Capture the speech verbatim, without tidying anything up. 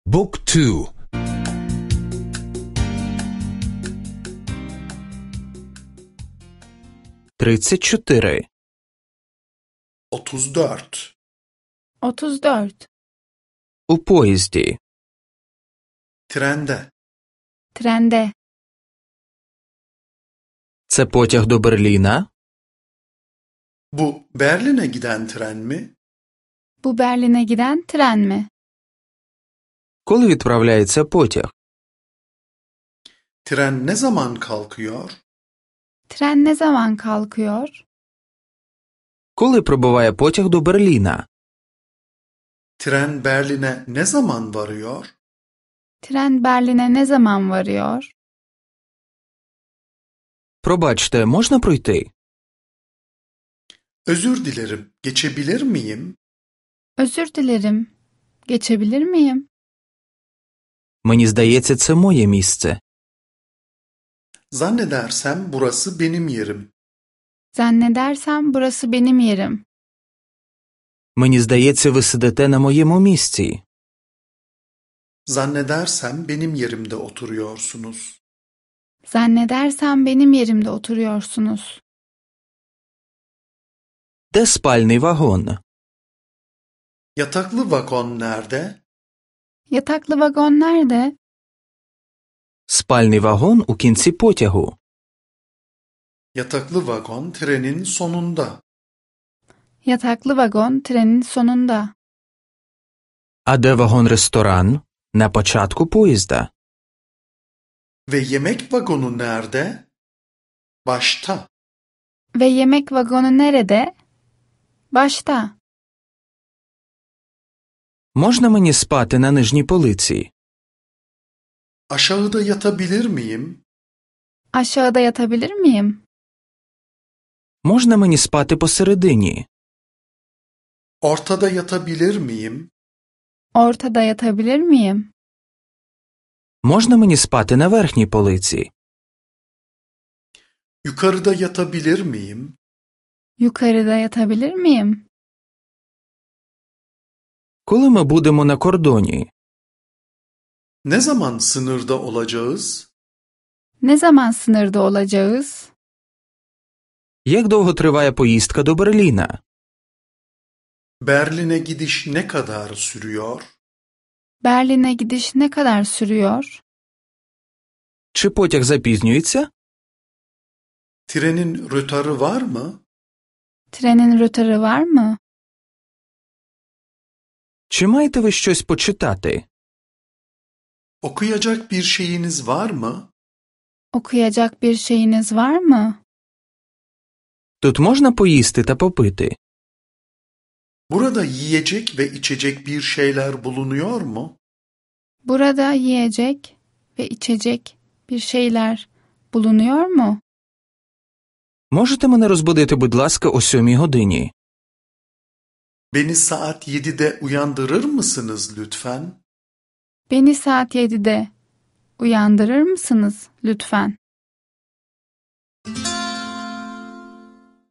Book two. Тридцять чотири. Otuz dört. Otuz dört. У поїзді. Trende. Trende. Це потяг до Берліна? Bu Berlin'e giden tren mi? Bu Berlin'e giden tren mi? Коли відправляється потяг? Tren ne zaman kalkıyor? Tren ne zaman kalkıyor? Коли прибуває потяг до Берліна? Tren Berlin'e ne zaman varıyor? Tren Berlin'e ne zaman varıyor? Пробачте, можна пройти? Özür dilerim, geçebilir miyim? Özür dilerim. Geçebilir miyim? Мені здається, це моє місце. Zannedersem burası benim yerim. Zannedersem burası benim yerim. Мені здається, ви сидите на моєму місці. Zannedersem benim yerimde oturuyorsunuz. Zannedersem benim yerimde oturuyorsunuz. Де спальний вагон? Yataklı vagon nerede? Yataklı vagon nerede? Спальний вагон у кінці потягу. Yataklı vagon trenin sonunda. Yataklı vagon trenin sonunda. А де вагон-ресторан? На початку поїзда. Ve yemek vagonu nerede? Başta. Ve yemek vagonu nerede? Başta. Можна мені спати на нижній полиці? Aşağıda yatabilir miyim? Aşağıda yatabilir miyim? Можна мені спати посередині? Ortada yatabilir miyim? Ortada yatabilir miyim? Можна мені спати на верхній полиці? Yukarıda yatabilir miyim? Yukarıda yatabilir miyim? Коли ми будемо на кордоні? Ne zaman sınırda olacağız? Ne zaman sınırda olacağız? Як довго триває поїздка до Берліна? Berlin'e gidiş ne kadar sürüyor? Berlin'e gidiş ne kadar sürüyor? Чи потяг запізнюється? Trenin rötarı var mı? Trenin rötarı var mı? Чи маєте ви щось почитати? Okuyacak bir şeyiniz var mı? Okuyacak bir şeyiniz var mı? Тут можна поїсти та попити? Burada yiyecek ve içecek bir şeyler bulunuyor mu? Burada yiyecek ve içecek bir şeyler bulunuyor mu? Можете мене розбудити, будь ласка, о сьомій годині? Beni saat yedide uyandırır mısınız lütfen? Beni saat yedide uyandırır mısınız lütfen?